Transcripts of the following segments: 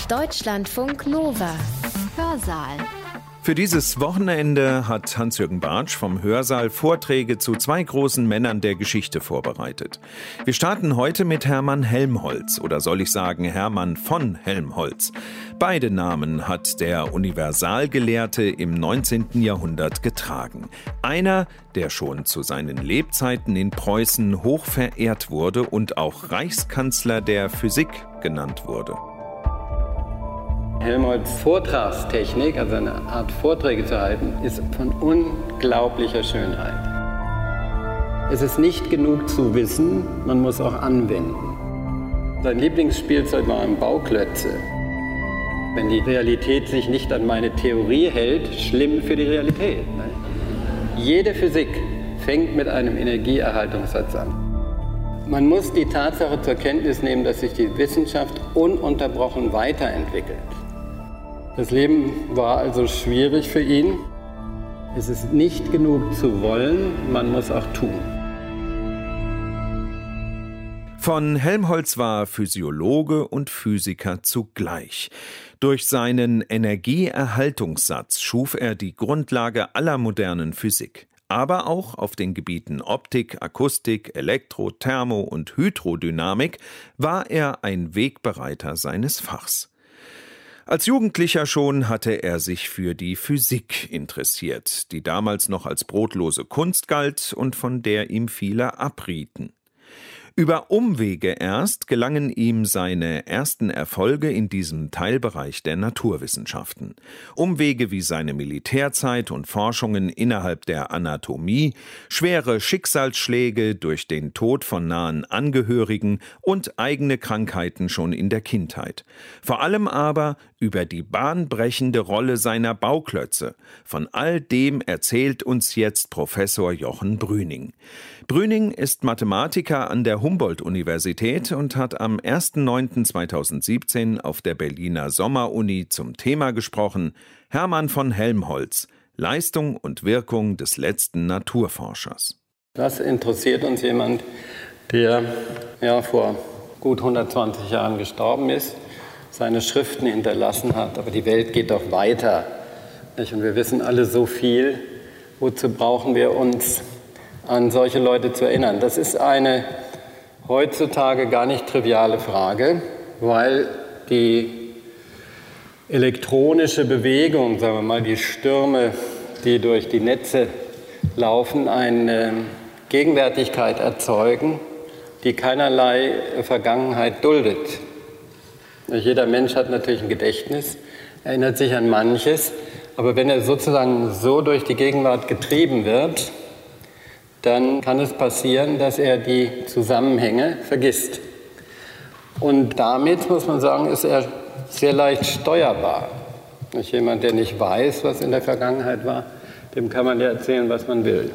Deutschlandfunk Nova. Hörsaal. Für dieses Wochenende hat Hans-Jürgen Bartsch vom Hörsaal Vorträge zu zwei großen Männern der Geschichte vorbereitet. Wir starten heute mit Hermann Helmholtz, oder soll ich sagen Hermann von Helmholtz. Beide Namen hat der Universalgelehrte im 19. Jahrhundert getragen. Einer, der schon zu seinen Lebzeiten in Preußen hoch verehrt wurde und auch Reichskanzler der Physik genannt wurde. Helmholtz' Vortragstechnik, also eine Art Vorträge zu halten, ist von unglaublicher Schönheit. Es ist nicht genug zu wissen, man muss auch anwenden. Sein Lieblingsspielzeug waren Bauklötze. Wenn die Realität sich nicht an meine Theorie hält, schlimm für die Realität. Ne? Jede Physik fängt mit einem Energieerhaltungssatz an. Man muss die Tatsache zur Kenntnis nehmen, dass sich die Wissenschaft ununterbrochen weiterentwickelt. Das Leben war also schwierig für ihn. Es ist nicht genug zu wollen, man muss auch tun. Von Helmholtz war Physiologe und Physiker zugleich. Durch seinen Energieerhaltungssatz schuf er die Grundlage aller modernen Physik. Aber auch auf den Gebieten Optik, Akustik, Elektro-, Thermo- und Hydrodynamik war er ein Wegbereiter seines Fachs. Als Jugendlicher schon hatte er sich für die Physik interessiert, die damals noch als brotlose Kunst galt und von der ihm viele abrieten. Über Umwege erst gelangen ihm seine ersten Erfolge in diesem Teilbereich der Naturwissenschaften. Umwege wie seine Militärzeit und Forschungen innerhalb der Anatomie, schwere Schicksalsschläge durch den Tod von nahen Angehörigen und eigene Krankheiten schon in der Kindheit. Vor allem aber über die bahnbrechende Rolle seiner Bauklötze. Von all dem erzählt uns jetzt Professor Jochen Brüning. Brüning ist Mathematiker an der Humboldt-Universität und hat am 1.9.2017 auf der Berliner Sommeruni zum Thema gesprochen: Hermann von Helmholtz, Leistung und Wirkung des letzten Naturforschers. Was interessiert uns jemand, der vor gut 120 Jahren gestorben ist, seine Schriften hinterlassen hat, aber die Welt geht doch weiter. Und wir wissen alle so viel. Wozu brauchen wir uns an solche Leute zu erinnern? Das ist eine heutzutage gar nicht triviale Frage, weil die elektronische Bewegung, sagen wir mal, die Stürme, die durch die Netze laufen, eine Gegenwärtigkeit erzeugen, die keinerlei Vergangenheit duldet. Jeder Mensch hat natürlich ein Gedächtnis, erinnert sich an manches, aber wenn er sozusagen so durch die Gegenwart getrieben wird, dann kann es passieren, dass er die Zusammenhänge vergisst. Und damit, muss man sagen, ist er sehr leicht steuerbar. Nicht jemand, der nicht weiß, was in der Vergangenheit war, dem kann man ja erzählen, was man will.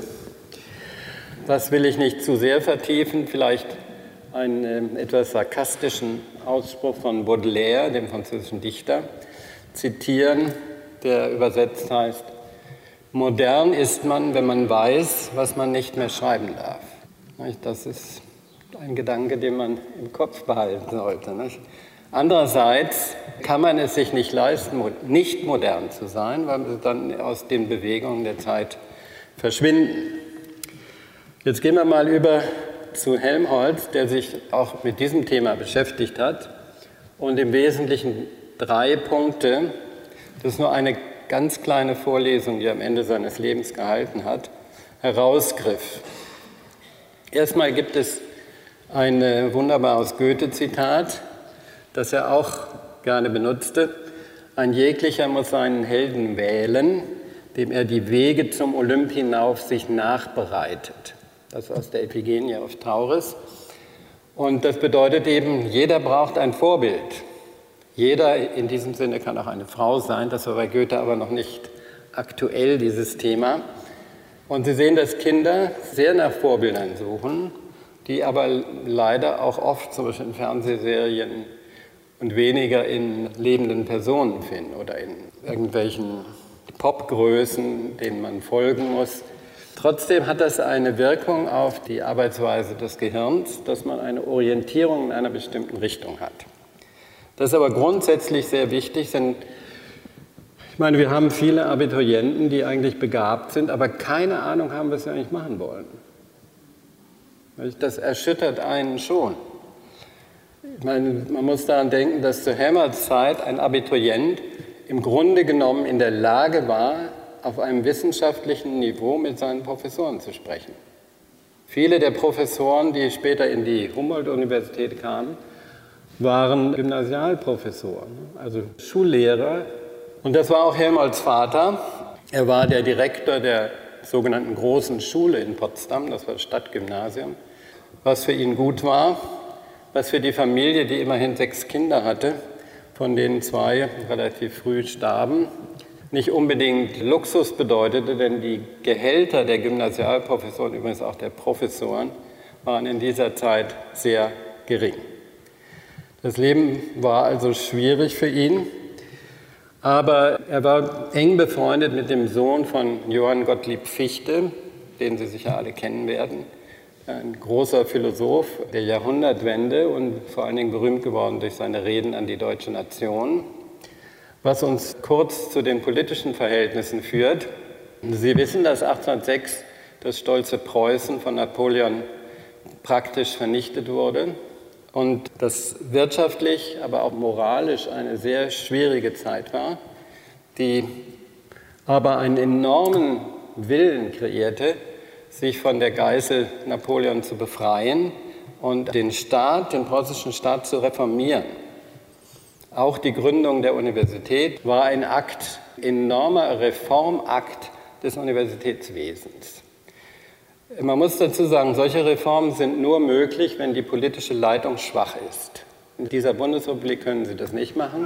Das will ich nicht zu sehr vertiefen, vielleicht einen etwas sarkastischen Ausspruch von Baudelaire, dem französischen Dichter, zitieren, der übersetzt heißt: Modern ist man, wenn man weiß, was man nicht mehr schreiben darf. Das ist ein Gedanke, den man im Kopf behalten sollte. Andererseits kann man es sich nicht leisten, nicht modern zu sein, weil wir dann aus den Bewegungen der Zeit verschwinden. Jetzt gehen wir mal über zu Helmholtz, der sich auch mit diesem Thema beschäftigt hat und im Wesentlichen 3 Punkte, das ist nur eine ganz kleine Vorlesung, die er am Ende seines Lebens gehalten hat, herausgriff. Erstmal gibt es ein wunderbares Goethe-Zitat, das er auch gerne benutzte: Ein jeglicher muss seinen Helden wählen, dem er die Wege zum Olymp hinauf sich nachbereitet. Das ist aus der Iphigenie auf Tauris. Und das bedeutet eben, jeder braucht ein Vorbild. Jeder in diesem Sinne kann auch eine Frau sein, das war bei Goethe aber noch nicht aktuell, dieses Thema. Und Sie sehen, dass Kinder sehr nach Vorbildern suchen, die aber leider auch oft, zum Beispiel in Fernsehserien, und weniger in lebenden Personen finden oder in irgendwelchen Popgrößen, denen man folgen muss. Trotzdem hat das eine Wirkung auf die Arbeitsweise des Gehirns, dass man eine Orientierung in einer bestimmten Richtung hat. Das ist aber grundsätzlich sehr wichtig, denn ich meine, wir haben viele Abiturienten, die eigentlich begabt sind, aber keine Ahnung haben, was sie eigentlich machen wollen. Das erschüttert einen schon. Ich meine, man muss daran denken, dass zu Helmholtz Zeit ein Abiturient im Grunde genommen in der Lage war, auf einem wissenschaftlichen Niveau mit seinen Professoren zu sprechen. Viele der Professoren, die später in die Humboldt-Universität kamen, waren Gymnasialprofessoren, also Schullehrer. Und das war auch Helmholtz' Vater. Er war der Direktor der sogenannten Großen Schule in Potsdam, das war das Stadtgymnasium, was für ihn gut war, was für die Familie, die immerhin 6 Kinder hatte, von denen 2 relativ früh starben, nicht unbedingt Luxus bedeutete, denn die Gehälter der Gymnasialprofessoren, übrigens auch der Professoren, waren in dieser Zeit sehr gering. Das Leben war also schwierig für ihn, aber er war eng befreundet mit dem Sohn von Johann Gottlieb Fichte, den Sie sicher alle kennen werden, ein großer Philosoph der Jahrhundertwende und vor allen Dingen berühmt geworden durch seine Reden an die deutsche Nation. Was uns kurz zu den politischen Verhältnissen führt. Sie wissen, dass 1806 das stolze Preußen von Napoleon praktisch vernichtet wurde und das wirtschaftlich, aber auch moralisch eine sehr schwierige Zeit war, die aber einen enormen Willen kreierte, sich von der Geißel Napoleon zu befreien und den Staat, den preußischen Staat zu reformieren. Auch die Gründung der Universität war ein Akt, enormer Reformakt des Universitätswesens. Man muss dazu sagen, solche Reformen sind nur möglich, wenn die politische Leitung schwach ist. In dieser Bundesrepublik können Sie das nicht machen.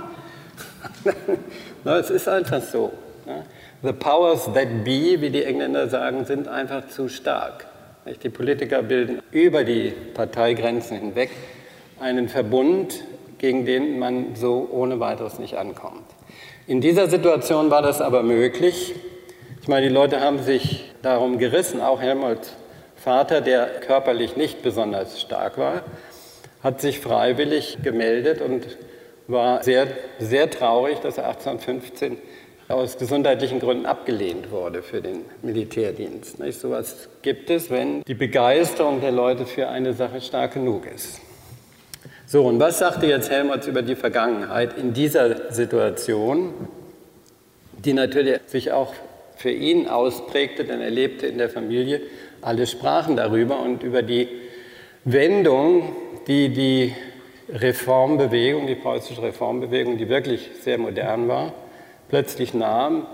Es ist einfach so. The powers that be, wie die Engländer sagen, sind einfach zu stark. Die Politiker bilden über die Parteigrenzen hinweg einen Verbund, gegen den man so ohne weiteres nicht ankommt. In dieser Situation war das aber möglich. Ich meine, die Leute haben sich darum gerissen, auch Helmholtz' Vater, der körperlich nicht besonders stark war, hat sich freiwillig gemeldet und war sehr, sehr traurig, dass er 1815 aus gesundheitlichen Gründen abgelehnt wurde für den Militärdienst. Nicht? So etwas gibt es, wenn die Begeisterung der Leute für eine Sache stark genug ist. So, und was sagte jetzt Helmholtz über die Vergangenheit in dieser Situation, die natürlich sich auch für ihn ausprägte, denn er lebte in der Familie, alle sprachen darüber und über die Wendung, die die Reformbewegung, die preußische Reformbewegung, die wirklich sehr modern war, plötzlich nahm.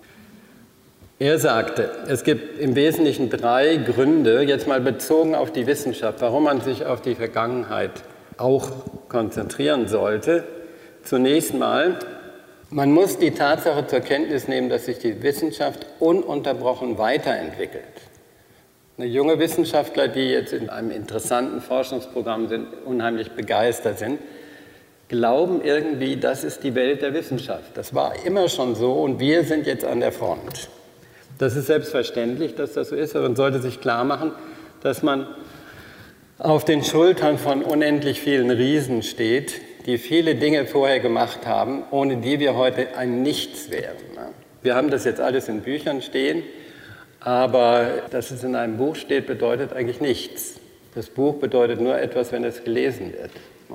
Er sagte, es gibt im Wesentlichen 3 Gründe, jetzt mal bezogen auf die Wissenschaft, warum man sich auf die Vergangenheit auch konzentrieren sollte. Zunächst mal, man muss die Tatsache zur Kenntnis nehmen, dass sich die Wissenschaft ununterbrochen weiterentwickelt. Junge Wissenschaftler, die jetzt in einem interessanten Forschungsprogramm sind, unheimlich begeistert sind, glauben irgendwie, das ist die Welt der Wissenschaft. Das war immer schon so und wir sind jetzt an der Front. Das ist selbstverständlich, dass das so ist, aber man sollte sich klar machen, dass man auf den Schultern von unendlich vielen Riesen steht, die viele Dinge vorher gemacht haben, ohne die wir heute ein Nichts wären. Wir haben das jetzt alles in Büchern stehen, aber dass es in einem Buch steht, bedeutet eigentlich nichts. Das Buch bedeutet nur etwas, wenn es gelesen wird.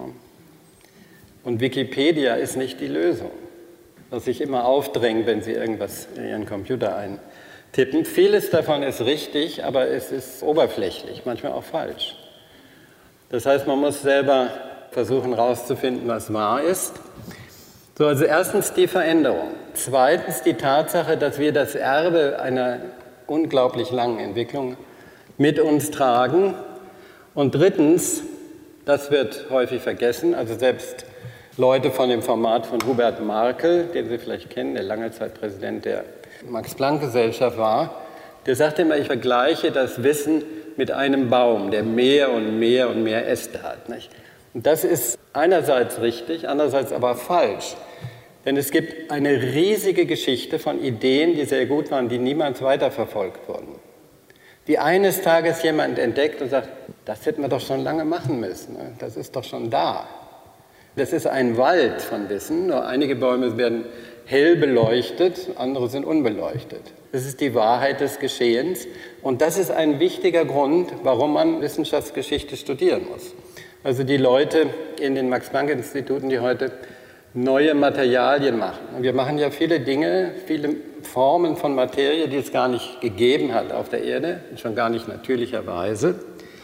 Und Wikipedia ist nicht die Lösung, was sich immer aufdrängt, wenn Sie irgendwas in Ihren Computer eintippen. Vieles davon ist richtig, aber es ist oberflächlich, manchmal auch falsch. Das heißt, man muss selber versuchen herauszufinden, was wahr ist. So, also erstens die Veränderung. Zweitens die Tatsache, dass wir das Erbe einer unglaublich langen Entwicklung mit uns tragen. Und drittens, das wird häufig vergessen, also selbst Leute von dem Format von Hubert Markel, den Sie vielleicht kennen, der lange Zeit Präsident der Max-Planck-Gesellschaft war, der sagte immer, ich vergleiche das Wissen mit einem Baum, der mehr und mehr und mehr Äste hat. Nicht? Und das ist einerseits richtig, andererseits aber falsch. Denn es gibt eine riesige Geschichte von Ideen, die sehr gut waren, die niemals weiterverfolgt wurden. Die eines Tages jemand entdeckt und sagt, das hätten wir doch schon lange machen müssen, das ist doch schon da. Das ist ein Wald von Wissen, nur einige Bäume werden hell beleuchtet, andere sind unbeleuchtet. Das ist die Wahrheit des Geschehens und das ist ein wichtiger Grund, warum man Wissenschaftsgeschichte studieren muss. Also die Leute in den Max-Planck-Instituten, die heute neue Materialien machen. Und wir machen ja viele Dinge, viele Formen von Materie, die es gar nicht gegeben hat auf der Erde, schon gar nicht natürlicherweise.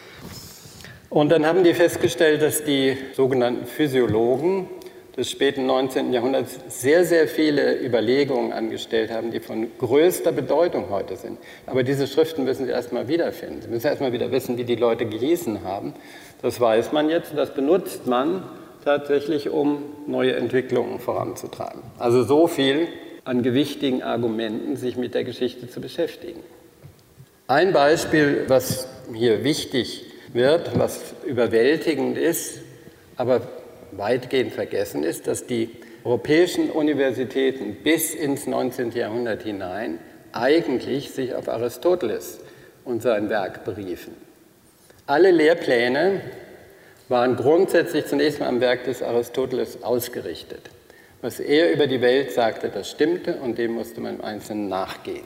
Und dann haben die festgestellt, dass die sogenannten Physiologen des späten 19. Jahrhunderts sehr, sehr viele Überlegungen angestellt haben, die von größter Bedeutung heute sind. Aber diese Schriften müssen Sie erst mal wiederfinden. Sie müssen erst mal wieder wissen, wie die Leute gelesen haben. Das weiß man jetzt und das benutzt man tatsächlich, um neue Entwicklungen voranzutreiben. Also so viel an gewichtigen Argumenten, sich mit der Geschichte zu beschäftigen. Ein Beispiel, was hier wichtig wird, was überwältigend ist, aber weitgehend vergessen ist, dass die europäischen Universitäten bis ins 19. Jahrhundert hinein eigentlich sich auf Aristoteles und sein Werk beriefen. Alle Lehrpläne waren grundsätzlich zunächst mal am Werk des Aristoteles ausgerichtet. Was er über die Welt sagte, das stimmte und dem musste man im Einzelnen nachgehen.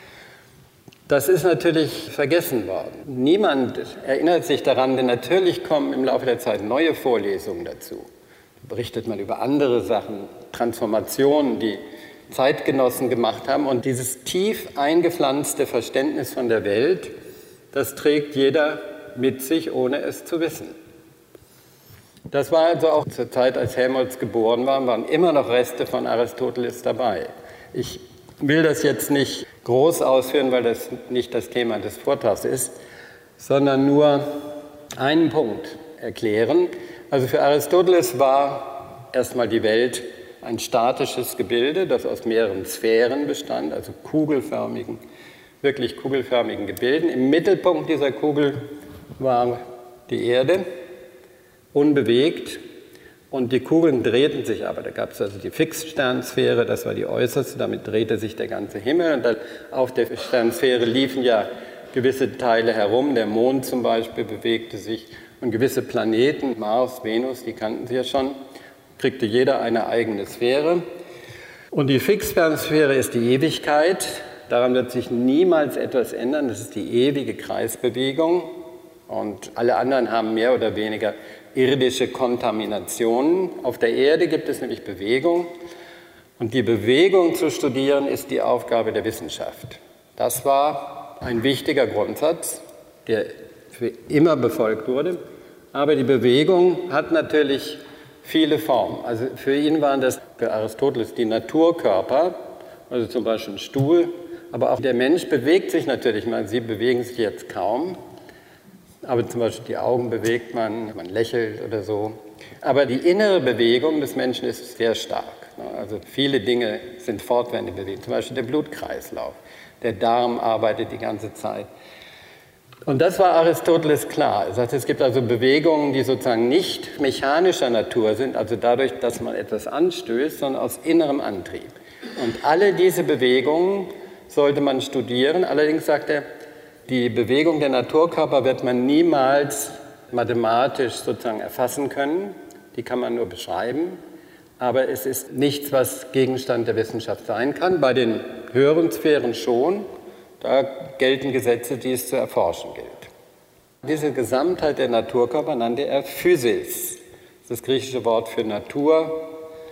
Das ist natürlich vergessen worden. Niemand erinnert sich daran, denn natürlich kommen im Laufe der Zeit neue Vorlesungen dazu. Da berichtet man über andere Sachen, Transformationen, die Zeitgenossen gemacht haben. Und dieses tief eingepflanzte Verständnis von der Welt, das trägt jeder mit sich, ohne es zu wissen. Das war also auch zur Zeit, als Helmholtz geboren war, waren immer noch Reste von Aristoteles dabei. Ich will das jetzt nicht groß ausführen, weil das nicht das Thema des Vortrags ist, sondern nur einen Punkt erklären. Also für Aristoteles war erstmal die Welt ein statisches Gebilde, das aus mehreren Sphären bestand, also kugelförmigen, wirklich kugelförmigen Gebilden. Im Mittelpunkt dieser Kugel war die Erde, unbewegt. Und die Kugeln drehten sich aber. Da gab es also die Fixsternsphäre, das war die äußerste, damit drehte sich der ganze Himmel. Und dann auf der Sternsphäre liefen ja gewisse Teile herum. Der Mond zum Beispiel bewegte sich und gewisse Planeten, Mars, Venus, die kannten Sie ja schon, kriegte jeder eine eigene Sphäre. Und die Fixsternsphäre ist die Ewigkeit. Daran wird sich niemals etwas ändern. Das ist die ewige Kreisbewegung. Und alle anderen haben mehr oder weniger irdische Kontaminationen. Auf der Erde gibt es nämlich Bewegung. Und die Bewegung zu studieren, ist die Aufgabe der Wissenschaft. Das war ein wichtiger Grundsatz, der für immer befolgt wurde. Aber die Bewegung hat natürlich viele Formen. Also für ihn waren das, für Aristoteles, die Naturkörper, also zum Beispiel ein Stuhl. Aber auch der Mensch bewegt sich natürlich. Ich meine, Sie bewegen sich jetzt kaum. Aber zum Beispiel die Augen bewegt man lächelt oder so. Aber die innere Bewegung des Menschen ist sehr stark. Also viele Dinge sind fortwährende Bewegungen, zum Beispiel der Blutkreislauf. Der Darm arbeitet die ganze Zeit. Und das war Aristoteles klar. Er sagte, es gibt also Bewegungen, die sozusagen nicht mechanischer Natur sind, also dadurch, dass man etwas anstößt, sondern aus innerem Antrieb. Und alle diese Bewegungen sollte man studieren. Allerdings sagt er, die Bewegung der Naturkörper wird man niemals mathematisch sozusagen erfassen können. Die kann man nur beschreiben. Aber es ist nichts, was Gegenstand der Wissenschaft sein kann. Bei den höheren Sphären schon. Da gelten Gesetze, die es zu erforschen gilt. Diese Gesamtheit der Naturkörper nannte er Physis. Das ist das griechische Wort für Natur.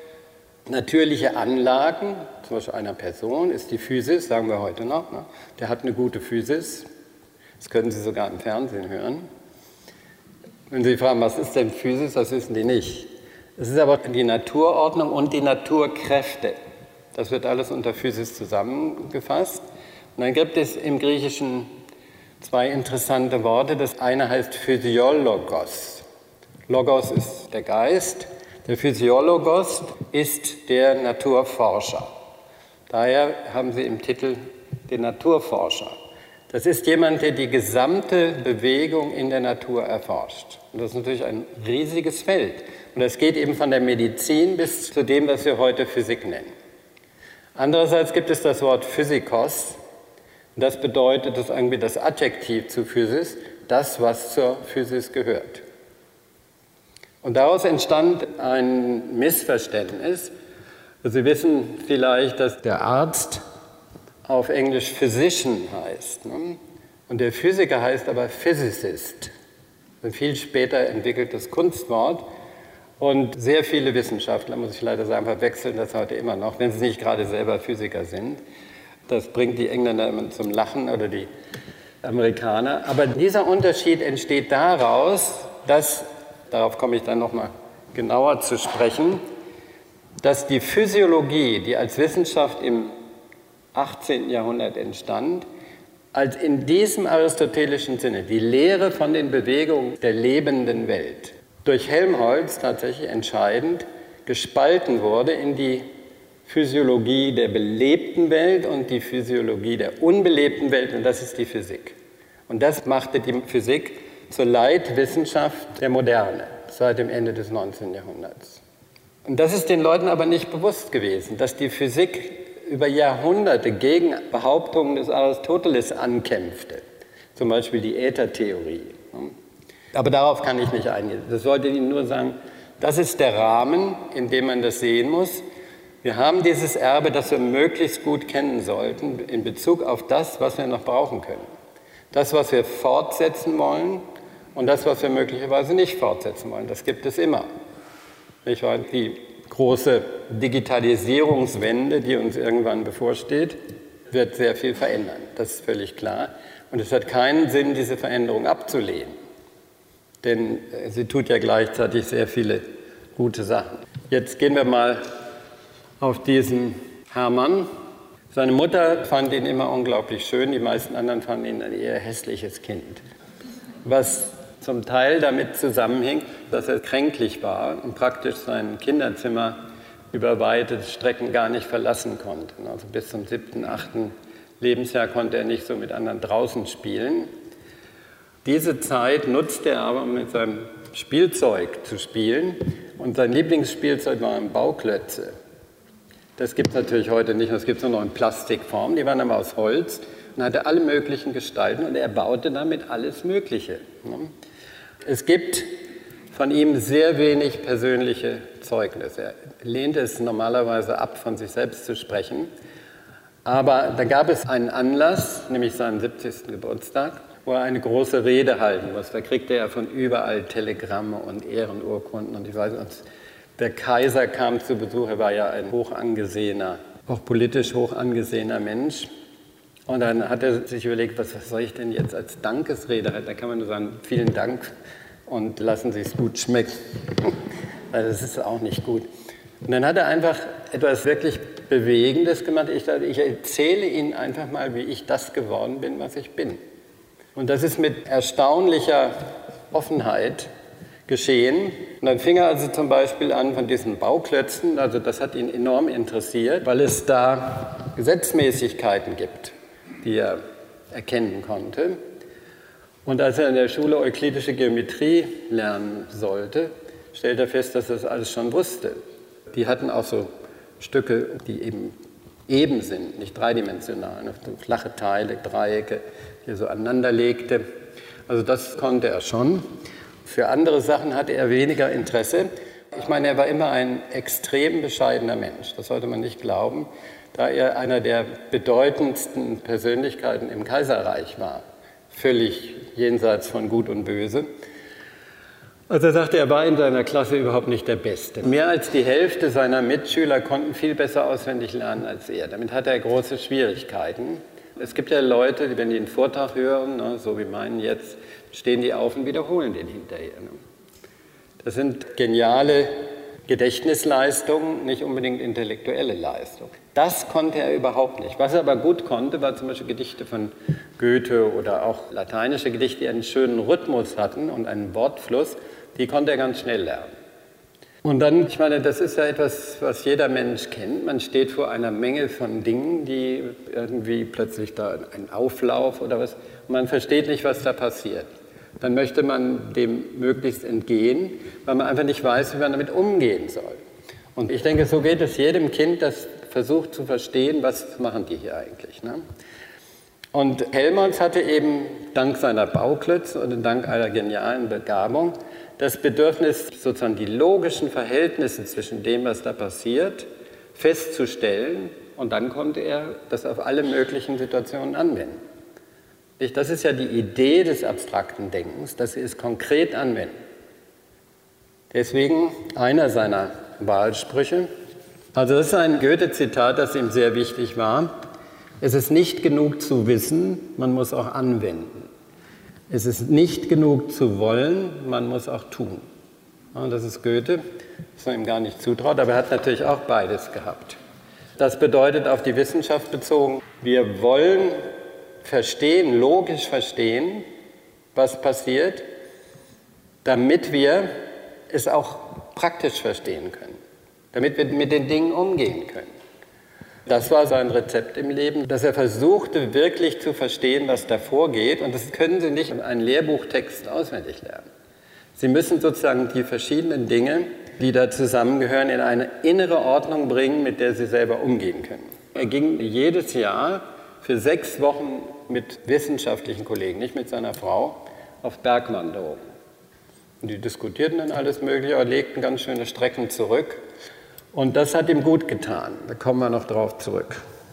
Natürliche Anlagen, zum Beispiel einer Person, ist die Physis, sagen wir heute noch. Ne? Der hat eine gute Physis. Das können Sie sogar im Fernsehen hören. Wenn Sie fragen, was ist denn Physis, das wissen die nicht. Es ist aber die Naturordnung und die Naturkräfte. Das wird alles unter Physis zusammengefasst. Und dann gibt es im Griechischen zwei interessante Worte. Das eine heißt Physiologos. Logos ist der Geist. Der Physiologos ist der Naturforscher. Daher haben Sie im Titel den Naturforscher. Das ist jemand, der die gesamte Bewegung in der Natur erforscht. Und das ist natürlich ein riesiges Feld. Und das geht eben von der Medizin bis zu dem, was wir heute Physik nennen. Andererseits gibt es das Wort Physikos. Und das bedeutet, das ist irgendwie das Adjektiv zu Physis, das, was zur Physis gehört. Und daraus entstand ein Missverständnis. Sie wissen vielleicht, dass der Arzt auf Englisch Physician heißt, ne? Und der Physiker heißt aber Physicist. Ein viel später entwickeltes Kunstwort. Und sehr viele Wissenschaftler, muss ich leider sagen, verwechseln das heute immer noch, wenn sie nicht gerade selber Physiker sind. Das bringt die Engländer immer zum Lachen oder die Amerikaner. Aber dieser Unterschied entsteht daraus, dass, darauf komme ich dann noch mal genauer zu sprechen, dass die Physiologie, die als Wissenschaft im 18. Jahrhundert entstand, als in diesem aristotelischen Sinne die Lehre von den Bewegungen der lebenden Welt durch Helmholtz tatsächlich entscheidend gespalten wurde in die Physiologie der belebten Welt und die Physiologie der unbelebten Welt, und das ist die Physik. Und das machte die Physik zur Leitwissenschaft der Moderne seit dem Ende des 19. Jahrhunderts. Und das ist den Leuten aber nicht bewusst gewesen, dass die Physik über Jahrhunderte gegen Behauptungen des Aristoteles ankämpfte, zum Beispiel die Äthertheorie. Aber darauf kann ich nicht eingehen. Das wollte ich Ihnen nur sagen, das ist der Rahmen, in dem man das sehen muss. Wir haben dieses Erbe, das wir möglichst gut kennen sollten, in Bezug auf das, was wir noch brauchen können. Das, was wir fortsetzen wollen und das, was wir möglicherweise nicht fortsetzen wollen. Das gibt es immer. Ich weiß, die große Digitalisierungswende, die uns irgendwann bevorsteht, wird sehr viel verändern. Das ist völlig klar. Und es hat keinen Sinn, diese Veränderung abzulehnen. Denn sie tut ja gleichzeitig sehr viele gute Sachen. Jetzt gehen wir mal auf diesen Hermann. Seine Mutter fand ihn immer unglaublich schön, die meisten anderen fanden ihn ein eher hässliches Kind. Was zum Teil damit zusammenhing, dass er kränklich war und praktisch sein Kinderzimmer über weite Strecken gar nicht verlassen konnte. Also bis zum 7., 8. Lebensjahr konnte er nicht so mit anderen draußen spielen. Diese Zeit nutzte er aber, um mit seinem Spielzeug zu spielen. Und sein Lieblingsspielzeug waren Bauklötze. Das gibt es natürlich heute nicht, das gibt es nur noch in Plastikform. Die waren aber aus Holz und hatte alle möglichen Gestalten und er baute damit alles Mögliche. Es gibt von ihm sehr wenig persönliche Zeugnisse. Er lehnte es normalerweise ab, von sich selbst zu sprechen. Aber da gab es einen Anlass, nämlich seinen 70. Geburtstag, wo er eine große Rede halten muss. Da kriegte er von überall Telegramme und Ehrenurkunden. Und ich weiß nicht, der Kaiser kam zu Besuch, er war ja ein hoch angesehener, auch politisch hoch angesehener Mensch. Und dann hat er sich überlegt, was soll ich denn jetzt als Dankesrede halten? Da kann man nur sagen, vielen Dank und lassen Sie es gut schmecken. Weil das ist auch nicht gut. Und dann hat er einfach etwas wirklich Bewegendes gemacht. Ich dachte, ich erzähle Ihnen einfach mal, wie ich das geworden bin, was ich bin. Und das ist mit erstaunlicher Offenheit geschehen. Und dann fing er also zum Beispiel an von diesen Bauklötzen, also das hat ihn enorm interessiert, weil es da Gesetzmäßigkeiten gibt, die er erkennen konnte. Und als er in der Schule euklidische Geometrie lernen sollte, stellte er fest, dass er das alles schon wusste. Die hatten auch so Stücke, die eben sind, nicht dreidimensional, so flache Teile, Dreiecke, die er so aneinander legte. Also das konnte er schon. Für andere Sachen hatte er weniger Interesse. Ich meine, er war immer ein extrem bescheidener Mensch. Das sollte man nicht glauben, da er einer der bedeutendsten Persönlichkeiten im Kaiserreich war. Völlig jenseits von Gut und Böse. Also er sagte, er war in seiner Klasse überhaupt nicht der Beste. Mehr als die Hälfte seiner Mitschüler konnten viel besser auswendig lernen als er. Damit hatte er große Schwierigkeiten. Es gibt ja Leute, wenn die einen Vortrag hören, so wie meinen jetzt, stehen die auf und wiederholen den hinterher. Das sind geniale Gedächtnisleistungen, nicht unbedingt intellektuelle Leistungen. Das konnte er überhaupt nicht. Was er aber gut konnte, war zum Beispiel Gedichte von Goethe oder auch lateinische Gedichte, die einen schönen Rhythmus hatten und einen Wortfluss, die konnte er ganz schnell lernen. Und dann, ich meine, das ist ja etwas, was jeder Mensch kennt. Man steht vor einer Menge von Dingen, die irgendwie plötzlich da ein Auflauf oder was, und man versteht nicht, was da passiert. Dann möchte man dem möglichst entgehen, weil man einfach nicht weiß, wie man damit umgehen soll. Und ich denke, so geht es jedem Kind, das versucht zu verstehen, was machen die hier eigentlich. Ne? Und Helmholtz hatte eben dank seiner Bauklötze und dank einer genialen Begabung das Bedürfnis, sozusagen die logischen Verhältnisse zwischen dem, was da passiert, festzustellen. Und dann konnte er das auf alle möglichen Situationen anwenden. Das ist ja die Idee des abstrakten Denkens, dass sie es konkret anwenden. Deswegen einer seiner Wahlsprüche. Also das ist ein Goethe-Zitat, das ihm sehr wichtig war. Es ist nicht genug zu wissen, man muss auch anwenden. Es ist nicht genug zu wollen, man muss auch tun. Und das ist Goethe, das man ihm gar nicht zutraut, aber er hat natürlich auch beides gehabt. Das bedeutet auf die Wissenschaft bezogen, wir wollen verstehen, logisch verstehen, was passiert, damit wir es auch praktisch verstehen können, damit wir mit den Dingen umgehen können. Das war sein Rezept im Leben, dass er versuchte, wirklich zu verstehen, was da vorgeht. Und das können Sie nicht in einem Lehrbuchtext auswendig lernen. Sie müssen sozusagen die verschiedenen Dinge, die da zusammengehören, in eine innere Ordnung bringen, mit der Sie selber umgehen können. Er ging jedes Jahr für 6 Wochen mit wissenschaftlichen Kollegen, nicht mit seiner Frau, auf Bergwanderung. Und die diskutierten dann alles Mögliche und legten ganz schöne Strecken zurück. Und das hat ihm gut getan. Da kommen wir noch drauf zurück.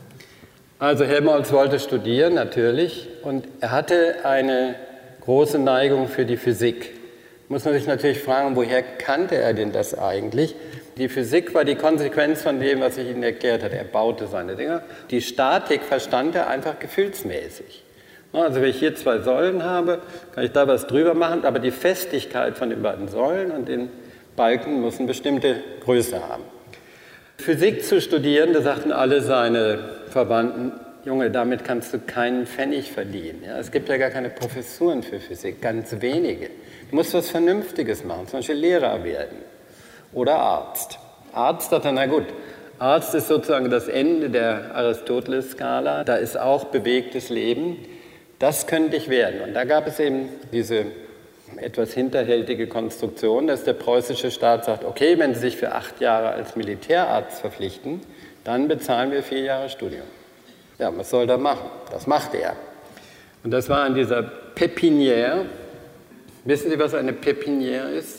Also Helmholtz wollte studieren, natürlich. Und er hatte eine große Neigung für die Physik. Muss man sich natürlich fragen, woher kannte er denn das eigentlich? Die Physik war die Konsequenz von dem, was ich Ihnen erklärt habe. Er baute seine Dinger. Die Statik verstand er einfach gefühlsmäßig. Also wenn ich hier 2 Säulen habe, kann ich da was drüber machen, aber die Festigkeit von den beiden Säulen und den Balken muss eine bestimmte Größe haben. Physik zu studieren, da sagten alle seine Verwandten, Junge, damit kannst du keinen Pfennig verdienen. Ja, es gibt ja gar keine Professuren für Physik, ganz wenige. Du musst was Vernünftiges machen, zum Beispiel Lehrer werden oder Arzt. Arzt sagt dann, na gut, Arzt ist sozusagen das Ende der Aristoteles-Skala, da ist auch bewegtes Leben. Das könnte ich werden. Und da gab es eben diese etwas hinterhältige Konstruktion, dass der preußische Staat sagt, okay, wenn Sie sich für 8 Jahre als Militärarzt verpflichten, dann bezahlen wir 4 Jahre Studium. Ja, was soll er machen? Das macht er. Und das war an dieser Pépinière. Wissen Sie, was eine Pépinière ist?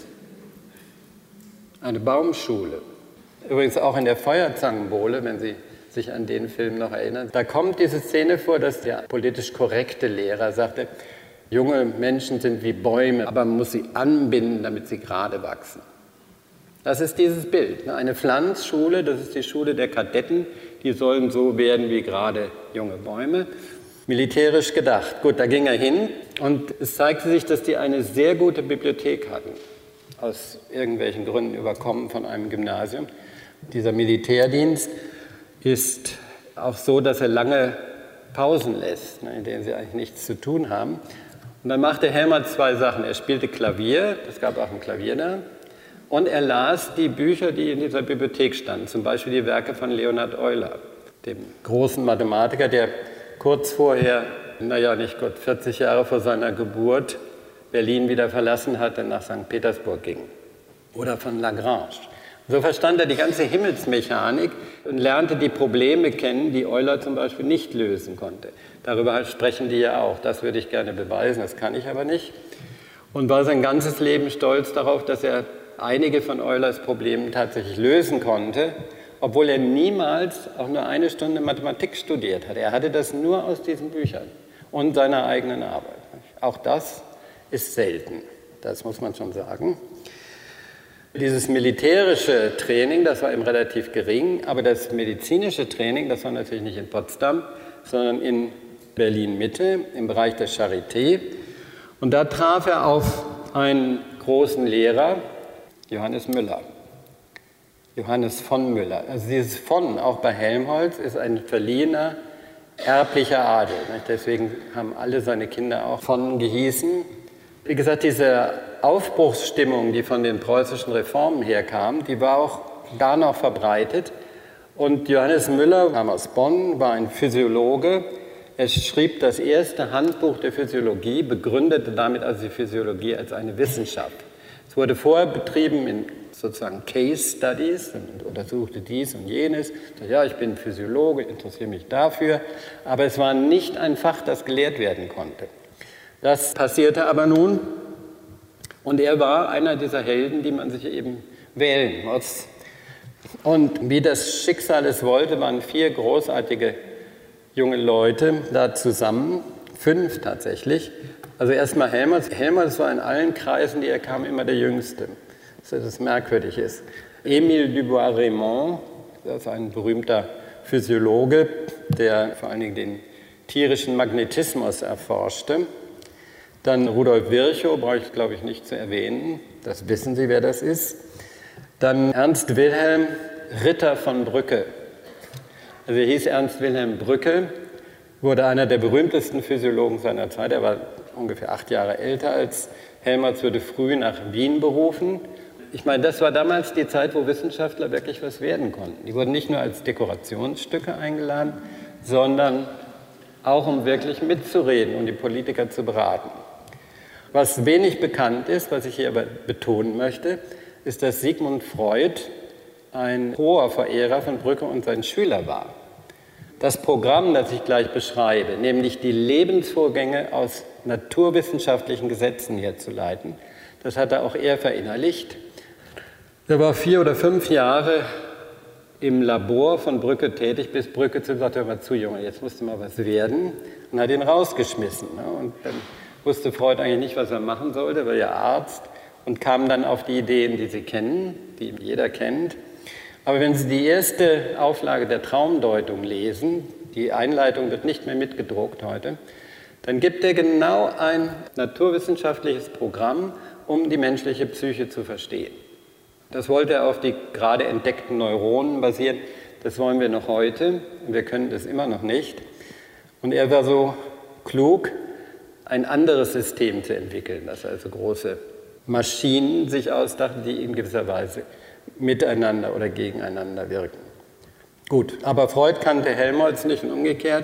Eine Baumschule. Übrigens auch in der Feuerzangenbowle, wenn Sie sich an den Film noch erinnern. Da kommt diese Szene vor, dass der politisch korrekte Lehrer sagte, junge Menschen sind wie Bäume, aber man muss sie anbinden, damit sie gerade wachsen. Das ist dieses Bild. Eine Pflanzschule, das ist die Schule der Kadetten, die sollen so werden wie gerade junge Bäume. Militärisch gedacht. Gut, da ging er hin und es zeigte sich, dass die eine sehr gute Bibliothek hatten. Aus irgendwelchen Gründen überkommen von einem Gymnasium. Dieser Militärdienst ist auch so, dass er lange Pausen lässt, in denen sie eigentlich nichts zu tun haben. Und dann machte Helmholtz 2 Sachen. Er spielte Klavier, es gab auch ein Klavier da, und er las die Bücher, die in dieser Bibliothek standen, zum Beispiel die Werke von Leonhard Euler, dem großen Mathematiker, der kurz vorher, nicht Gott, 40 Jahre vor seiner Geburt, Berlin wieder verlassen hatte und nach St. Petersburg ging. Oder von Lagrange. So verstand er die ganze Himmelsmechanik und lernte die Probleme kennen, die Euler zum Beispiel nicht lösen konnte. Darüber sprechen die ja auch. Das würde ich gerne beweisen, das kann ich aber nicht. Und war sein ganzes Leben stolz darauf, dass er einige von Eulers Problemen tatsächlich lösen konnte, obwohl er niemals auch nur 1 Stunde Mathematik studiert hat. Er hatte das nur aus diesen Büchern und seiner eigenen Arbeit. Auch das ist selten, das muss man schon sagen. Dieses militärische Training, das war ihm relativ gering, aber das medizinische Training, das war natürlich nicht in Potsdam, sondern in Berlin-Mitte, im Bereich der Charité. Und da traf er auf einen großen Lehrer, Johannes Müller. Johannes von Müller. Also dieses von, auch bei Helmholtz, ist ein verliehener erblicher Adel. Deswegen haben alle seine Kinder auch von gehießen. Wie gesagt, diese Aufbruchsstimmung, die von den preußischen Reformen herkam, die war auch da noch verbreitet. Und Johannes Müller kam aus Bonn, war ein Physiologe. Er schrieb das erste Handbuch der Physiologie, begründete damit also die Physiologie als eine Wissenschaft. Es wurde vorher betrieben in sozusagen Case Studies und untersuchte dies und jenes. Ja, ich bin Physiologe, interessiere mich dafür. Aber es war nicht ein Fach, das gelehrt werden konnte. Das passierte aber nun Und er war einer dieser Helden, die man sich eben wählen muss. Und wie das Schicksal es wollte, waren 4 großartige junge Leute da zusammen, 5 tatsächlich. Also erstmal Helmholtz. Helmholtz war in allen Kreisen, die er kam, immer der Jüngste, das merkwürdig ist. Émile du Bois-Reymond, das ist ein berühmter Physiologe, der vor allen Dingen den tierischen Magnetismus erforschte. Dann Rudolf Virchow, brauche ich glaube ich nicht zu erwähnen, das wissen Sie, wer das ist. Dann Ernst Wilhelm Ritter von Brücke. Also er hieß Ernst Wilhelm Brücke, wurde einer der berühmtesten Physiologen seiner Zeit. Er war ungefähr 8 Jahre älter als Helmholtz, wurde früh nach Wien berufen. Ich meine, das war damals die Zeit, wo Wissenschaftler wirklich was werden konnten. Die wurden nicht nur als Dekorationsstücke eingeladen, sondern auch um wirklich mitzureden, um die Politiker zu beraten. Was wenig bekannt ist, was ich hier aber betonen möchte, ist, dass Sigmund Freud ein hoher Verehrer von Brücke und sein Schüler war. Das Programm, das ich gleich beschreibe, nämlich die Lebensvorgänge aus naturwissenschaftlichen Gesetzen herzuleiten, das hat auch er verinnerlicht. Er war 4 oder 5 Jahre im Labor von Brücke tätig, bis Brücke zu ihm sagte, hör mal zu, Junge, jetzt musst du mal was werden, und hat ihn rausgeschmissen. Und dann wusste Freud eigentlich nicht, was er machen sollte, war ja Arzt, und kam dann auf die Ideen, die Sie kennen, die jeder kennt. Aber wenn Sie die erste Auflage der Traumdeutung lesen, die Einleitung wird nicht mehr mitgedruckt heute, dann gibt er genau ein naturwissenschaftliches Programm, um die menschliche Psyche zu verstehen. Das wollte er auf die gerade entdeckten Neuronen basieren. Das wollen wir noch heute. Wir können das immer noch nicht. Und er war so klug, ein anderes System zu entwickeln, dass also große Maschinen sich ausdachten, die in gewisser Weise miteinander oder gegeneinander wirken. Gut, aber Freud kannte Helmholtz nicht und umgekehrt.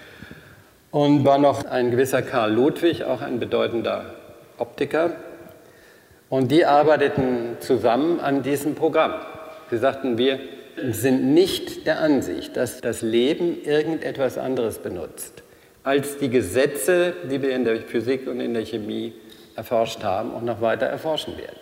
Und war noch ein gewisser Karl Ludwig, auch ein bedeutender Optiker. Und die arbeiteten zusammen an diesem Programm. Sie sagten, wir sind nicht der Ansicht, dass das Leben irgendetwas anderes benutzt, als die Gesetze, die wir in der Physik und in der Chemie erforscht haben und noch weiter erforschen werden.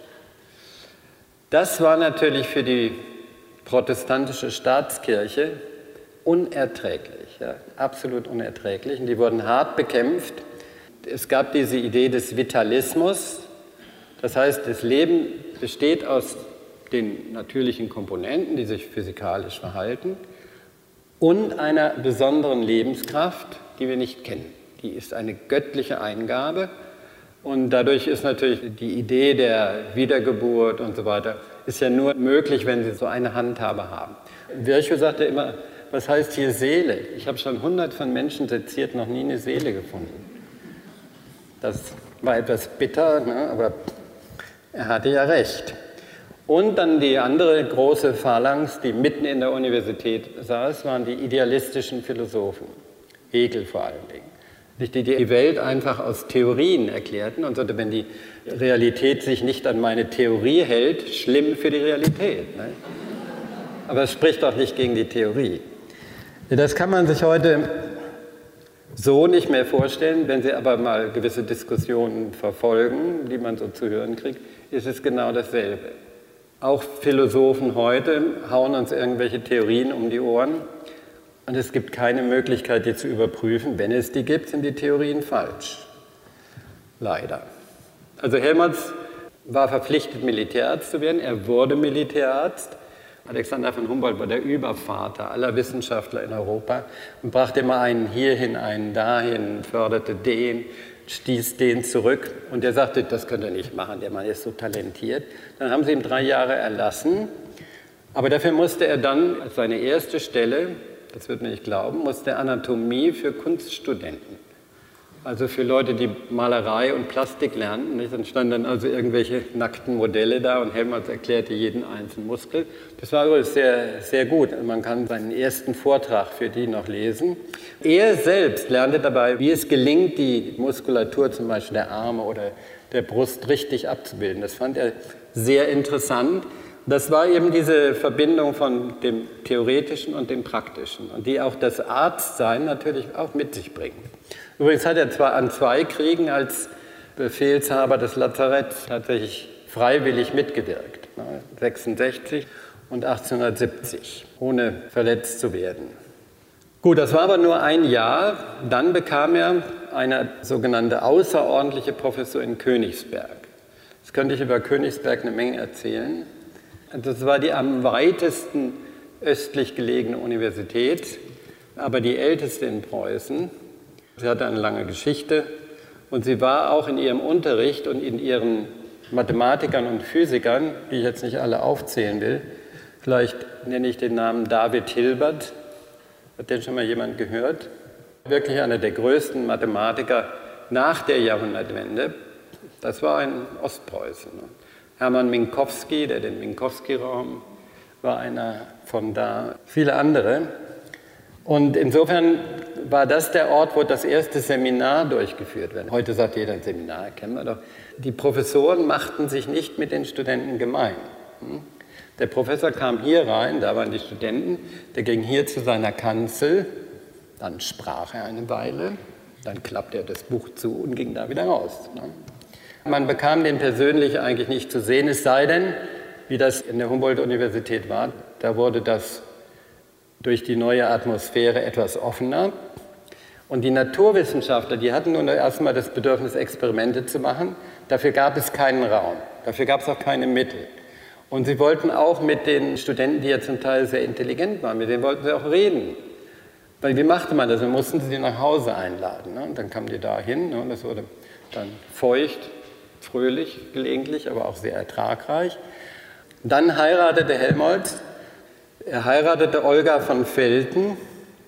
Das war natürlich für die protestantische Staatskirche unerträglich, ja, absolut unerträglich. Und die wurden hart bekämpft. Es gab diese Idee des Vitalismus. Das heißt, das Leben besteht aus den natürlichen Komponenten, die sich physikalisch verhalten, und einer besonderen Lebenskraft, die wir nicht kennen. Die ist eine göttliche Eingabe. Und dadurch ist natürlich die Idee der Wiedergeburt und so weiter, ist ja nur möglich, wenn Sie so eine Handhabe haben. Virchow sagte immer, was heißt hier Seele? Ich habe schon 100 von Menschen seziert, noch nie eine Seele gefunden. Das war etwas bitter, ne? Aber er hatte ja recht. Und dann die andere große Phalanx, die mitten in der Universität saß, waren die idealistischen Philosophen. Hegel vor allen Dingen. Die die Welt einfach aus Theorien erklärten und sagte, wenn die Realität sich nicht an meine Theorie hält, schlimm für die Realität. Ne? Aber es spricht doch nicht gegen die Theorie. Das kann man sich heute so nicht mehr vorstellen. Wenn Sie aber mal gewisse Diskussionen verfolgen, die man so zu hören kriegt, ist es genau dasselbe. Auch Philosophen heute hauen uns irgendwelche Theorien um die Ohren. Und es gibt keine Möglichkeit, die zu überprüfen. Wenn es die gibt, sind die Theorien falsch. Leider. Also Helmholtz war verpflichtet, Militärarzt zu werden. Er wurde Militärarzt. Alexander von Humboldt war der Übervater aller Wissenschaftler in Europa und brachte immer einen hierhin, einen dahin, förderte den, stieß den zurück. Und der sagte, das könnt ihr nicht machen, der Mann ist so talentiert. Dann haben sie ihm 3 Jahre erlassen. Aber dafür musste er dann als seine erste Stelle, das wird man nicht glauben, musste Anatomie für Kunststudenten. Also für Leute, die Malerei und Plastik lernten. Dann standen dann also irgendwelche nackten Modelle da und Helmholtz erklärte jeden einzelnen Muskel. Das war übrigens sehr, sehr gut. Man kann seinen ersten Vortrag für die noch lesen. Er selbst lernte dabei, wie es gelingt, die Muskulatur zum Beispiel der Arme oder der Brust richtig abzubilden. Das fand er sehr interessant. Das war eben diese Verbindung von dem Theoretischen und dem Praktischen und die auch das Arztsein natürlich auch mit sich bringt. Übrigens hat er zwar an 2 Kriegen als Befehlshaber des Lazaretts tatsächlich freiwillig mitgewirkt, 1966 und 1870, ohne verletzt zu werden. Gut, das war aber nur ein Jahr. Dann bekam er eine sogenannte außerordentliche Professur in Königsberg. Jetzt könnte ich über Königsberg eine Menge erzählen. Das war die am weitesten östlich gelegene Universität, aber die älteste in Preußen. Sie hatte eine lange Geschichte und sie war auch in ihrem Unterricht und in ihren Mathematikern und Physikern, die ich jetzt nicht alle aufzählen will, vielleicht nenne ich den Namen David Hilbert. Hat den schon mal jemand gehört? Wirklich einer der größten Mathematiker nach der Jahrhundertwende. Das war in Ostpreußen. Hermann Minkowski, der den Minkowski-Raum, war einer von da. Viele andere. Und insofern war das der Ort, wo das erste Seminar durchgeführt wird. Heute sagt jeder, ein Seminar kennen wir doch. Die Professoren machten sich nicht mit den Studenten gemein. Der Professor kam hier rein, da waren die Studenten, der ging hier zu seiner Kanzel, dann sprach er eine Weile, dann klappte er das Buch zu und ging da wieder raus. Man bekam den persönlich eigentlich nicht zu sehen, es sei denn, wie das in der Humboldt-Universität war, da wurde das durch die neue Atmosphäre etwas offener. Und die Naturwissenschaftler, die hatten nun erstmal das Bedürfnis, Experimente zu machen. Dafür gab es keinen Raum, dafür gab es auch keine Mittel. Und sie wollten auch mit den Studenten, die ja zum Teil sehr intelligent waren, mit denen wollten sie auch reden. Weil wie machte man das? Dann mussten sie nach Hause einladen. Und dann kamen die da hin. Und das wurde dann feucht, fröhlich gelegentlich, aber auch sehr ertragreich. Dann heiratete Helmholtz. Er heiratete Olga von Velten.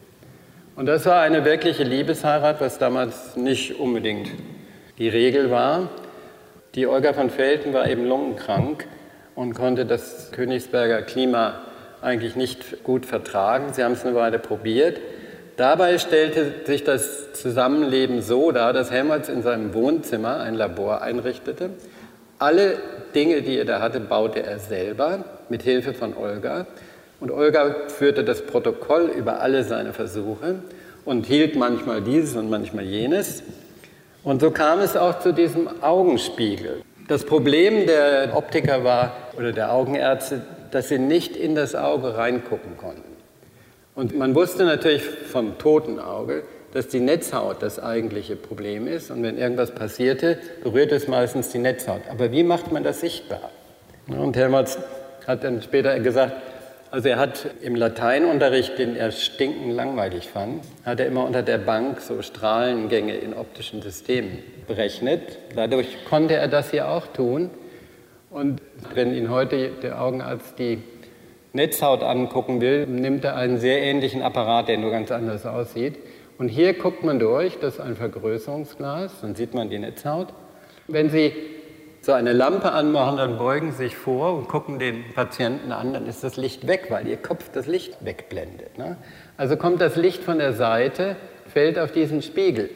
Und das war eine wirkliche Liebesheirat, was damals nicht unbedingt die Regel war. Die Olga von Velten war eben lungenkrank und konnte das Königsberger Klima eigentlich nicht gut vertragen. Sie haben es eine Weile probiert. Dabei stellte sich das Zusammenleben so dar, dass Helmholtz in seinem Wohnzimmer ein Labor einrichtete. Alle Dinge, die er da hatte, baute er selber mit Hilfe von Olga. Und Olga führte das Protokoll über alle seine Versuche und hielt manchmal dieses und manchmal jenes. Und so kam es auch zu diesem Augenspiegel. Das Problem der Optiker war, oder der Augenärzte, dass sie nicht in das Auge reingucken konnten. Und man wusste natürlich vom toten Auge, dass die Netzhaut das eigentliche Problem ist. Und wenn irgendwas passierte, berührte es meistens die Netzhaut. Aber wie macht man das sichtbar? Und Helmholtz hat dann später gesagt, also er hat im Lateinunterricht, den er stinkend langweilig fand, hat er immer unter der Bank so Strahlengänge in optischen Systemen berechnet. Dadurch konnte er das hier auch tun. Und wenn ihn heute der Augenarzt die Netzhaut angucken will, nimmt er einen sehr ähnlichen Apparat, der nur ganz anders aussieht. Und hier guckt man durch, das ist ein Vergrößerungsglas, dann sieht man die Netzhaut. Wenn Sie so eine Lampe anmachen, dann beugen Sie sich vor und gucken den Patienten an, dann ist das Licht weg, weil Ihr Kopf das Licht wegblendet. Ne? Also kommt das Licht von der Seite, fällt auf diesen Spiegel.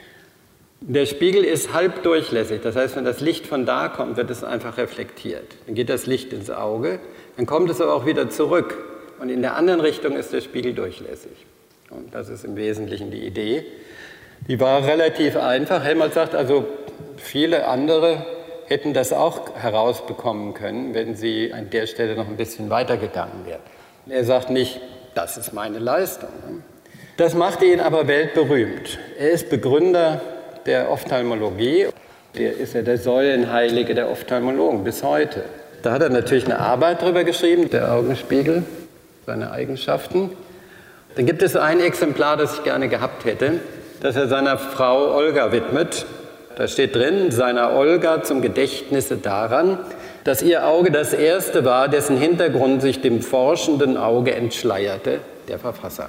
Der Spiegel ist halb durchlässig, das heißt, wenn das Licht von da kommt, wird es einfach reflektiert. Dann geht das Licht ins Auge, dann kommt es aber auch wieder zurück und in der anderen Richtung ist der Spiegel durchlässig. Und das ist im Wesentlichen die Idee. Die war relativ einfach. Helmholtz sagt also, viele andere hätten das auch herausbekommen können, wenn sie an der Stelle noch ein bisschen weitergegangen wären. Er sagt nicht, das ist meine Leistung. Das machte ihn aber weltberühmt. Er ist Begründer der Ophthalmologie. Der ist ja der Säulenheilige der Ophthalmologen bis heute. Da hat er natürlich eine Arbeit drüber geschrieben, der Augenspiegel, seine Eigenschaften. Dann gibt es ein Exemplar, das ich gerne gehabt hätte, das er seiner Frau Olga widmet. Da steht drin, seiner Olga zum Gedächtnisse daran, dass ihr Auge das erste war, dessen Hintergrund sich dem forschenden Auge entschleierte, der Verfasser.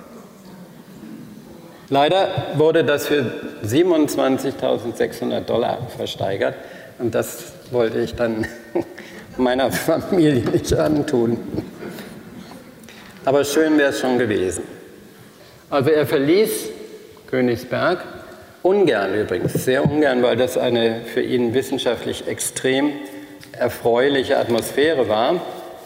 Leider wurde das für $27.600 versteigert und das wollte ich dann meiner Familie nicht antun. Aber schön wäre es schon gewesen. Also er verließ Königsberg, ungern übrigens, sehr ungern, weil das eine für ihn wissenschaftlich extrem erfreuliche Atmosphäre war.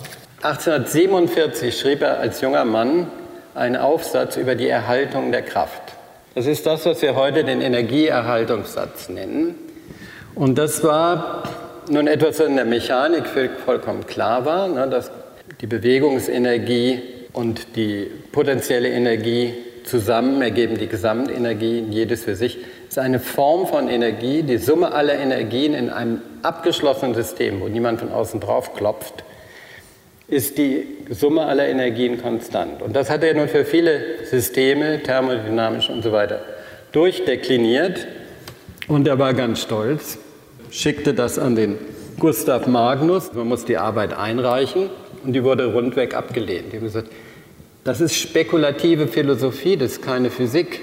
1847 schrieb er als junger Mann einen Aufsatz über die Erhaltung der Kraft. Das ist das, was wir heute den Energieerhaltungssatz nennen. Und das war nun etwas, was in der Mechanik vollkommen klar war, ne, dass die Bewegungsenergie und die potenzielle Energie zusammen ergeben die Gesamtenergie, jedes für sich. Es ist eine Form von Energie, die Summe aller Energien in einem abgeschlossenen System, wo niemand von außen drauf klopft, ist die Summe aller Energien konstant. Und das hat er nun für viele Systeme, thermodynamisch und so weiter, durchdekliniert. Und er war ganz stolz, schickte das an den Gustav Magnus. Man muss die Arbeit einreichen und die wurde rundweg abgelehnt. Die haben gesagt, das ist spekulative Philosophie, das ist keine Physik.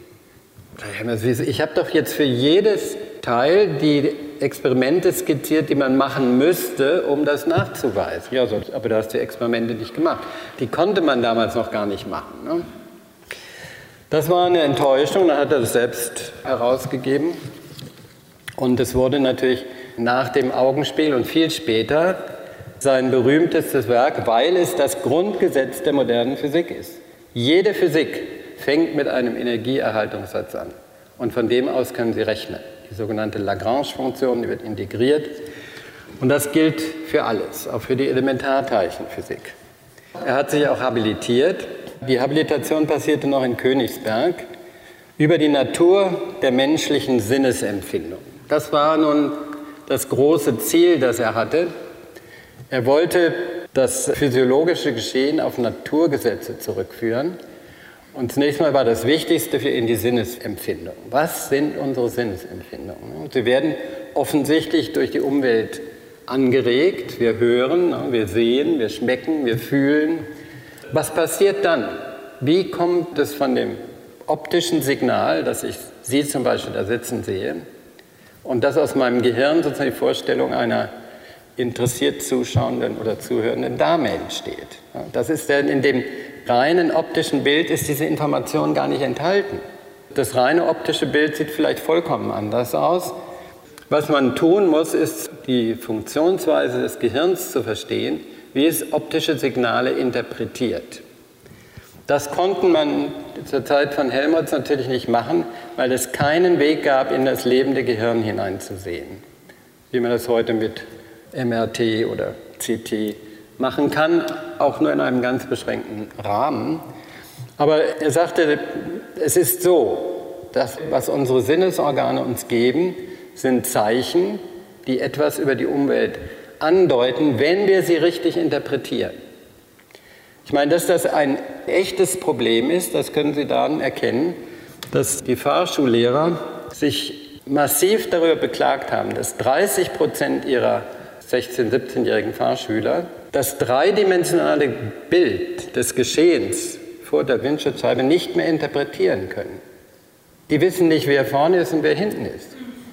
Ich habe doch jetzt für jedes Teil die Experimente skizziert, die man machen müsste, um das nachzuweisen. Ja, aber du hast die Experimente nicht gemacht. Die konnte man damals noch gar nicht machen. Ne? Das war eine Enttäuschung, dann hat er das selbst herausgegeben. Und es wurde natürlich nach dem Augenspiel und viel später sein berühmtestes Werk, weil es das Grundgesetz der modernen Physik ist. Jede Physik fängt mit einem Energieerhaltungssatz an. Und von dem aus können Sie rechnen. Die sogenannte Lagrange-Funktion, die wird integriert. Und das gilt für alles, auch für die Elementarteilchenphysik. Er hat sich auch habilitiert. Die Habilitation passierte noch in Königsberg über die Natur der menschlichen Sinnesempfindung. Das war nun das große Ziel, das er hatte. Er wollte das physiologische Geschehen auf Naturgesetze zurückführen. Und zunächst mal war das Wichtigste für ihn die Sinnesempfindung. Was sind unsere Sinnesempfindungen? Sie werden offensichtlich durch die Umwelt angeregt. Wir hören, wir sehen, wir schmecken, wir fühlen. Was passiert dann? Wie kommt es von dem optischen Signal, dass ich Sie zum Beispiel da sitzen sehe, und das aus meinem Gehirn sozusagen die Vorstellung einer interessiert zuschauenden oder zuhörenden Dame entsteht? Das ist denn in dem reinen optischen Bild ist diese Information gar nicht enthalten. Das reine optische Bild sieht vielleicht vollkommen anders aus. Was man tun muss, ist die Funktionsweise des Gehirns zu verstehen, wie es optische Signale interpretiert. Das konnte man zur Zeit von Helmholtz natürlich nicht machen, weil es keinen Weg gab, in das lebende Gehirn hineinzusehen, wie man das heute mit MRT oder CT machen kann, auch nur in einem ganz beschränkten Rahmen. Aber er sagte, es ist so, dass was unsere Sinnesorgane uns geben, sind Zeichen, die etwas über die Umwelt andeuten, wenn wir sie richtig interpretieren. Ich meine, dass das ein echtes Problem ist, das können Sie daran erkennen, dass die Fahrschullehrer sich massiv darüber beklagt haben, dass 30% ihrer 16-, 17-jährigen Fahrschüler das dreidimensionale Bild des Geschehens vor der Windschutzscheibe nicht mehr interpretieren können. Die wissen nicht, wer vorne ist und wer hinten ist.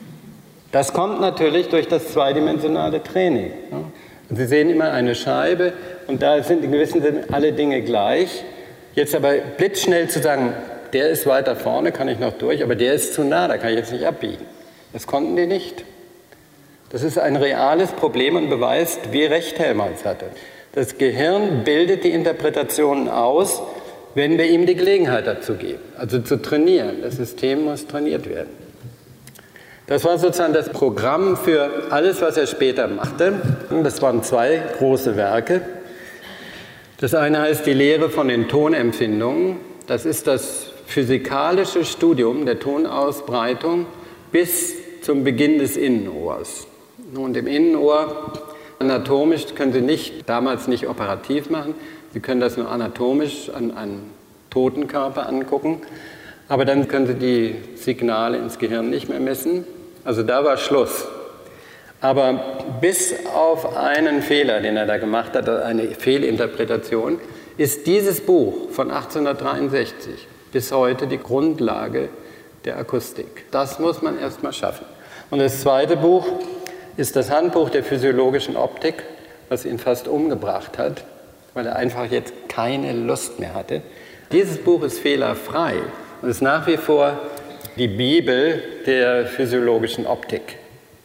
Das kommt natürlich durch das zweidimensionale Training. Und Sie sehen immer eine Scheibe und da sind in gewissem Sinne alle Dinge gleich. Jetzt aber blitzschnell zu sagen, der ist weiter vorne, kann ich noch durch, aber der ist zu nah, da kann ich jetzt nicht abbiegen. Das konnten die nicht. Das ist ein reales Problem und beweist, wie recht Helmholtz hatte. Das Gehirn bildet die Interpretationen aus, wenn wir ihm die Gelegenheit dazu geben, also zu trainieren. Das System muss trainiert werden. Das war sozusagen das Programm für alles, was er später machte. Das waren zwei große Werke. Das eine heißt die Lehre von den Tonempfindungen. Das ist das physikalische Studium der Tonausbreitung bis zum Beginn des Innenohrs. Und im Innenohr, anatomisch, können Sie damals nicht operativ machen. Sie können das nur anatomisch an einem toten Körper angucken. Aber dann können Sie die Signale ins Gehirn nicht mehr messen. Also da war Schluss. Aber bis auf einen Fehler, den er da gemacht hat, eine Fehlinterpretation, ist dieses Buch von 1863 bis heute die Grundlage der Akustik. Das muss man erst mal schaffen. Und das zweite Buch ist das Handbuch der physiologischen Optik, was ihn fast umgebracht hat, weil er einfach jetzt keine Lust mehr hatte. Dieses Buch ist fehlerfrei und ist nach wie vor die Bibel der physiologischen Optik.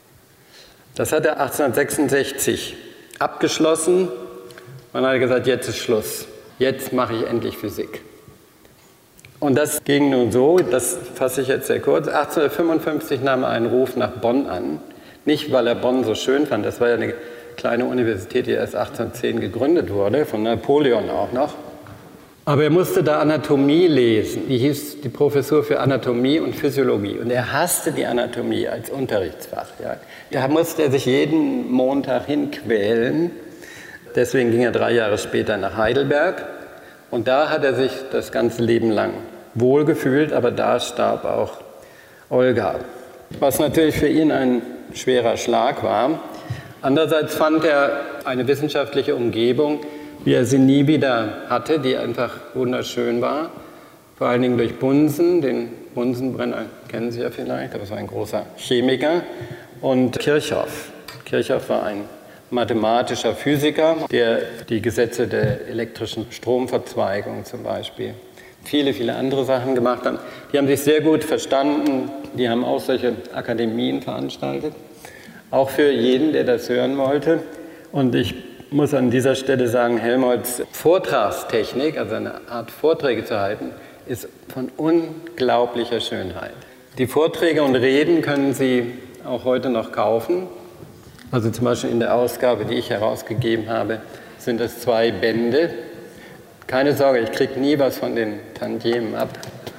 Das hat er 1866 abgeschlossen und hat gesagt, jetzt ist Schluss. Jetzt mache ich endlich Physik. Und das ging nun so, das fasse ich jetzt sehr kurz. 1855 nahm er einen Ruf nach Bonn an. Nicht, weil er Bonn so schön fand, das war ja eine kleine Universität, die erst 1810 gegründet wurde, von Napoleon auch noch. Aber er musste da Anatomie lesen. Die hieß die Professur für Anatomie und Physiologie. Und er hasste die Anatomie als Unterrichtsfach. Ja. Da musste er sich jeden Montag hinquälen. Deswegen ging er 3 Jahre später nach Heidelberg. Und da hat er sich das ganze Leben lang wohlgefühlt, aber da starb auch Olga. Was natürlich für ihn ein schwerer Schlag war. Andererseits fand er eine wissenschaftliche Umgebung, wie er sie nie wieder hatte, die einfach wunderschön war. Vor allen Dingen durch Bunsen, den Bunsenbrenner kennen Sie ja vielleicht, aber es war ein großer Chemiker. Und Kirchhoff. Kirchhoff war ein mathematischer Physiker, der die Gesetze der elektrischen Stromverzweigung zum Beispiel, viele, viele andere Sachen gemacht hat. Die haben sich sehr gut verstanden, die haben auch solche Akademien veranstaltet, auch für jeden, der das hören wollte. Und ich muss an dieser Stelle sagen, Helmholtz Vortragstechnik, also eine Art Vorträge zu halten, ist von unglaublicher Schönheit. Die Vorträge und Reden können Sie auch heute noch kaufen. Also zum Beispiel in der Ausgabe, die ich herausgegeben habe, sind es 2 Bände. Keine Sorge, ich kriege nie was von den Tantiemen ab.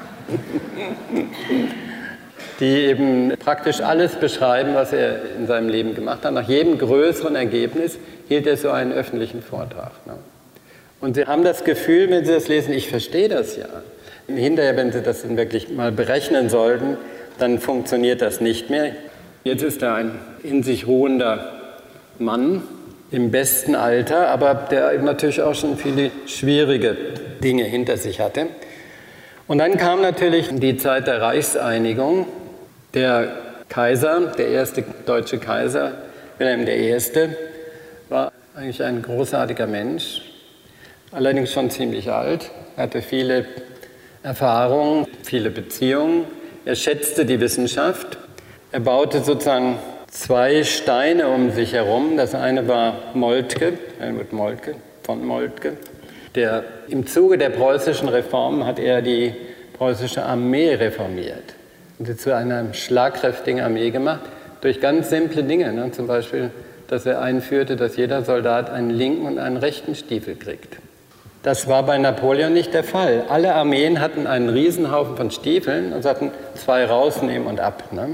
Die eben praktisch alles beschreiben, was er in seinem Leben gemacht hat. Nach jedem größeren Ergebnis hielt er so einen öffentlichen Vortrag. Und Sie haben das Gefühl, wenn Sie das lesen, ich verstehe das ja. Hinterher, wenn Sie das dann wirklich mal berechnen sollten, dann funktioniert das nicht mehr. Jetzt ist er ein in sich ruhender Mann im besten Alter, aber der eben natürlich auch schon viele schwierige Dinge hinter sich hatte. Und dann kam natürlich die Zeit der Reichseinigung. Der Kaiser, der erste deutsche Kaiser, Wilhelm I., war eigentlich ein großartiger Mensch, allerdings schon ziemlich alt. Er hatte viele Erfahrungen, viele Beziehungen. Er schätzte die Wissenschaft. Er baute sozusagen 2 Steine um sich herum. Das eine war Moltke, Helmut Moltke, von Moltke. Der im Zuge der preußischen Reformen hat er die preußische Armee reformiert und sie zu einer schlagkräftigen Armee gemacht, durch ganz simple Dinge. Ne? Zum Beispiel, dass er einführte, dass jeder Soldat einen linken und einen rechten Stiefel kriegt. Das war bei Napoleon nicht der Fall. Alle Armeen hatten einen Riesenhaufen von Stiefeln und hatten 2 rausnehmen und ab. Ne?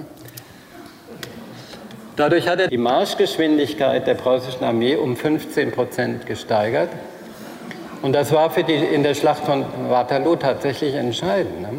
Dadurch hat er die Marschgeschwindigkeit der preußischen Armee um 15% gesteigert. Und das war für die in der Schlacht von Waterloo tatsächlich entscheidend. Ne?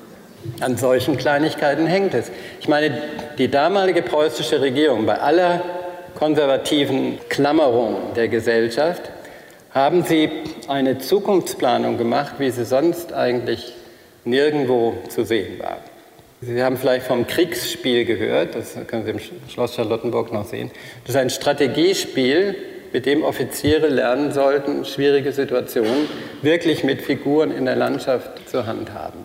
An solchen Kleinigkeiten hängt es. Ich meine, die damalige preußische Regierung, bei aller konservativen Klammerung der Gesellschaft, haben sie eine Zukunftsplanung gemacht, wie sie sonst eigentlich nirgendwo zu sehen war. Sie haben vielleicht vom Kriegsspiel gehört, das können Sie im Schloss Charlottenburg noch sehen. Das ist ein Strategiespiel, mit dem Offiziere lernen sollten, schwierige Situationen wirklich mit Figuren in der Landschaft zu handhaben.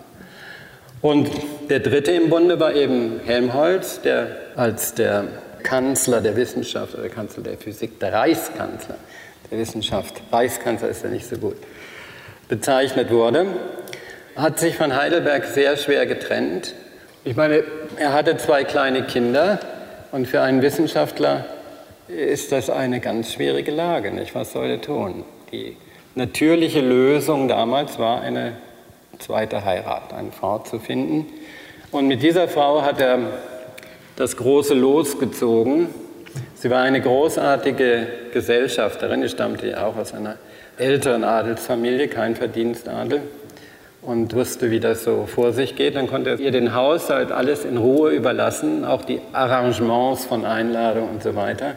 Und der dritte im Bunde war eben Helmholtz, der als der Kanzler der Wissenschaft oder Kanzler der Physik, der Reichskanzler der Wissenschaft, Reichskanzler ist ja nicht so gut, bezeichnet wurde, hat sich von Heidelberg sehr schwer getrennt. Ich meine, er hatte 2 kleine Kinder und für einen Wissenschaftler ist das eine ganz schwierige Lage. Nicht? Was soll er tun? Die natürliche Lösung damals war eine zweite Heirat, eine Frau zu finden. Und mit dieser Frau hat er das große Los gezogen. Sie war eine großartige Gesellschafterin. Sie stammte ja auch aus einer älteren Adelsfamilie, kein Verdienstadel, und wusste, wie das so vor sich geht. Dann konnte er ihr den Haushalt alles in Ruhe überlassen, auch die Arrangements von Einladung und so weiter.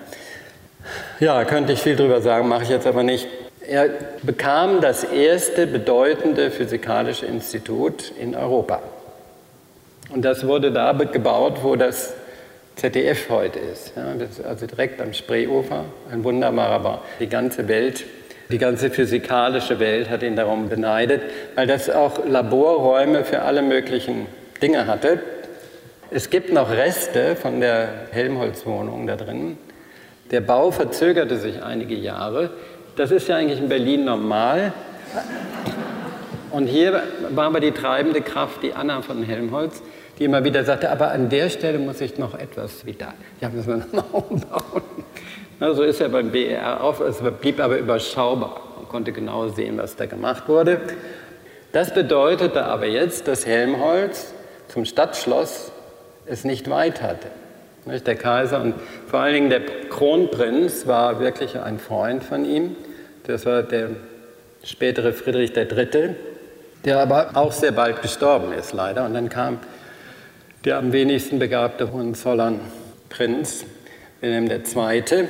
Ja, könnte ich viel drüber sagen, mache ich jetzt aber nicht. Er bekam das erste bedeutende physikalische Institut in Europa. Und das wurde da gebaut, wo das ZDF heute ist. Ja, das ist also direkt am Spreeufer, ein wunderbarer Bau. Die ganze Welt, die ganze physikalische Welt hat ihn darum beneidet, weil das auch Laborräume für alle möglichen Dinge hatte. Es gibt noch Reste von der Helmholtz-Wohnung da drin. Der Bau verzögerte sich einige Jahre. Das ist ja eigentlich in Berlin normal. Und hier war aber die treibende Kraft die Anna von Helmholtz, die immer wieder sagte, aber an der Stelle muss ich noch etwas wieder. Ja, müssen wir nochmal umbauen. Na, so ist er beim BER auch, es blieb aber überschaubar. Man konnte genau sehen, was da gemacht wurde. Das bedeutete aber jetzt, dass Helmholtz zum Stadtschloss es nicht weit hatte. Der Kaiser und vor allen Dingen der Kronprinz war wirklich ein Freund von ihm. Das war der spätere Friedrich III., der aber auch sehr bald gestorben ist, leider. Und dann kam der am wenigsten begabte Hohenzollern-Prinz, Wilhelm II.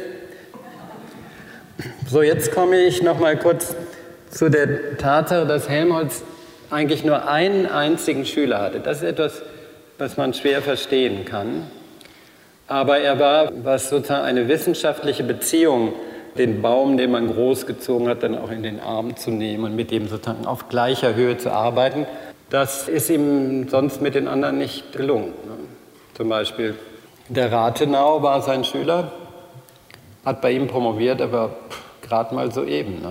So, jetzt komme ich noch mal kurz zu der Tatsache, dass Helmholtz eigentlich nur einen einzigen Schüler hatte. Das ist etwas, was man schwer verstehen kann. Aber er war, was sozusagen eine wissenschaftliche Beziehung, den Baum, den man großgezogen hat, dann auch in den Arm zu nehmen und mit dem sozusagen auf gleicher Höhe zu arbeiten, das ist ihm sonst mit den anderen nicht gelungen. Zum Beispiel der Rathenau war sein Schüler, hat bei ihm promoviert, aber gerade mal soeben.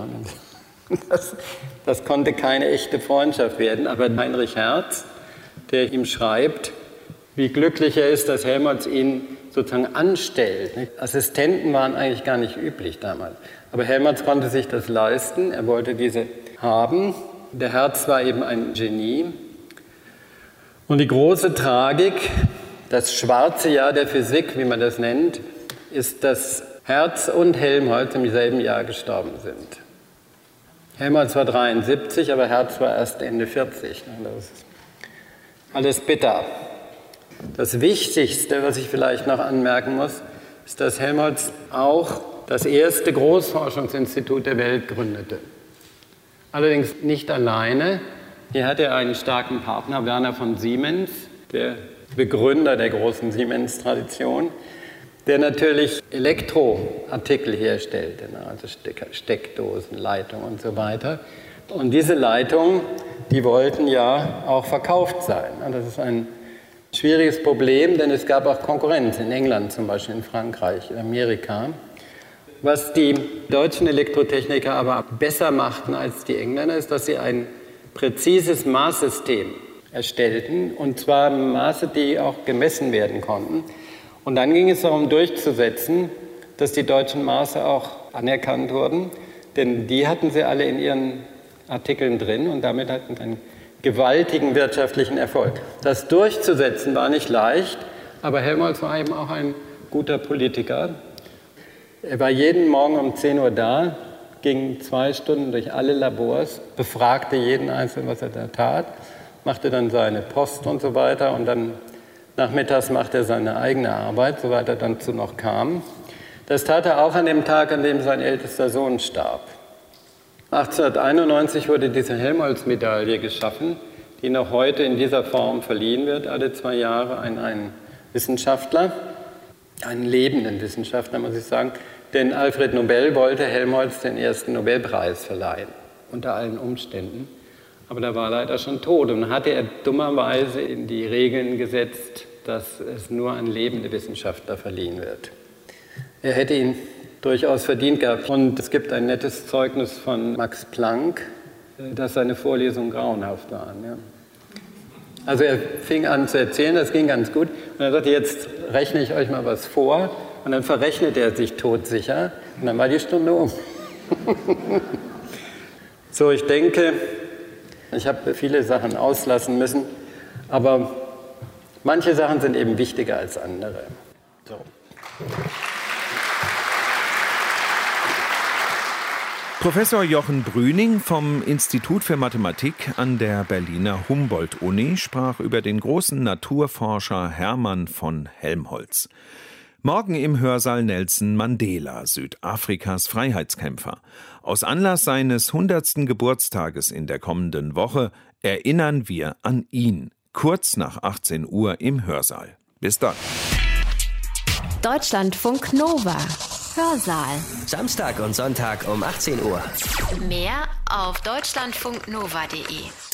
Das konnte keine echte Freundschaft werden. Aber Heinrich Hertz, der ihm schreibt, wie glücklich er ist, dass Helmholtz ihn sozusagen anstellt. Assistenten waren eigentlich gar nicht üblich damals. Aber Helmholtz konnte sich das leisten, er wollte diese haben. Der Hertz war eben ein Genie. Und die große Tragik, das schwarze Jahr der Physik, wie man das nennt, ist, dass Hertz und Helmholtz im selben Jahr gestorben sind. Helmholtz war 73, aber Hertz war erst Ende 40. Das ist alles bitter. Das Wichtigste, was ich vielleicht noch anmerken muss, ist, dass Helmholtz auch das erste Großforschungsinstitut der Welt gründete. Allerdings nicht alleine. Hier hat er einen starken Partner, Werner von Siemens, der Begründer der großen Siemens-Tradition, der natürlich Elektroartikel herstellte, also Steckdosen, Leitungen und so weiter. Und diese Leitungen, die wollten ja auch verkauft sein. Das ist ein schwieriges Problem, denn es gab auch Konkurrenz in England zum Beispiel, in Frankreich, in Amerika. Was die deutschen Elektrotechniker aber besser machten als die Engländer, ist, dass sie ein präzises Maßsystem erstellten, und zwar Maße, die auch gemessen werden konnten. Und dann ging es darum durchzusetzen, dass die deutschen Maße auch anerkannt wurden, denn die hatten sie alle in ihren Artikeln drin und damit hatten sie einen gewaltigen wirtschaftlichen Erfolg. Das durchzusetzen war nicht leicht, aber Helmholtz war eben auch ein guter Politiker. Er war jeden Morgen um 10 Uhr da, ging 2 Stunden durch alle Labors, befragte jeden Einzelnen, was er da tat, machte dann seine Post und so weiter und dann nachmittags machte er seine eigene Arbeit, soweit er dann zu noch kam. Das tat er auch an dem Tag, an dem sein ältester Sohn starb. 1891 wurde diese Helmholtz-Medaille geschaffen, die noch heute in dieser Form verliehen wird, alle 2 Jahre an einen Wissenschaftler, einen lebenden Wissenschaftler, muss ich sagen. Denn Alfred Nobel wollte Helmholtz den ersten Nobelpreis verleihen, unter allen Umständen. Aber da war leider schon tot. Und dann hatte er dummerweise in die Regeln gesetzt, dass es nur an lebende Wissenschaftler verliehen wird. Er hätte ihn durchaus verdient gehabt. Und es gibt ein nettes Zeugnis von Max Planck, dass seine Vorlesungen grauenhaft waren. Ja. Also er fing an zu erzählen, das ging ganz gut. Und er sagte, jetzt rechne ich euch mal was vor. Und dann verrechnet er sich todsicher. Und dann war die Stunde um. So, ich denke, ich habe viele Sachen auslassen müssen, aber manche Sachen sind eben wichtiger als andere. So. Professor Jochen Brüning vom Institut für Mathematik an der Berliner Humboldt-Uni sprach über den großen Naturforscher Hermann von Helmholtz. Morgen im Hörsaal Nelson Mandela, Südafrikas Freiheitskämpfer. Aus Anlass seines 100. Geburtstages in der kommenden Woche erinnern wir an ihn. Kurz nach 18 Uhr im Hörsaal. Bis dann. Deutschlandfunk Nova. Hörsaal. Samstag und Sonntag um 18 Uhr. Mehr auf deutschlandfunknova.de.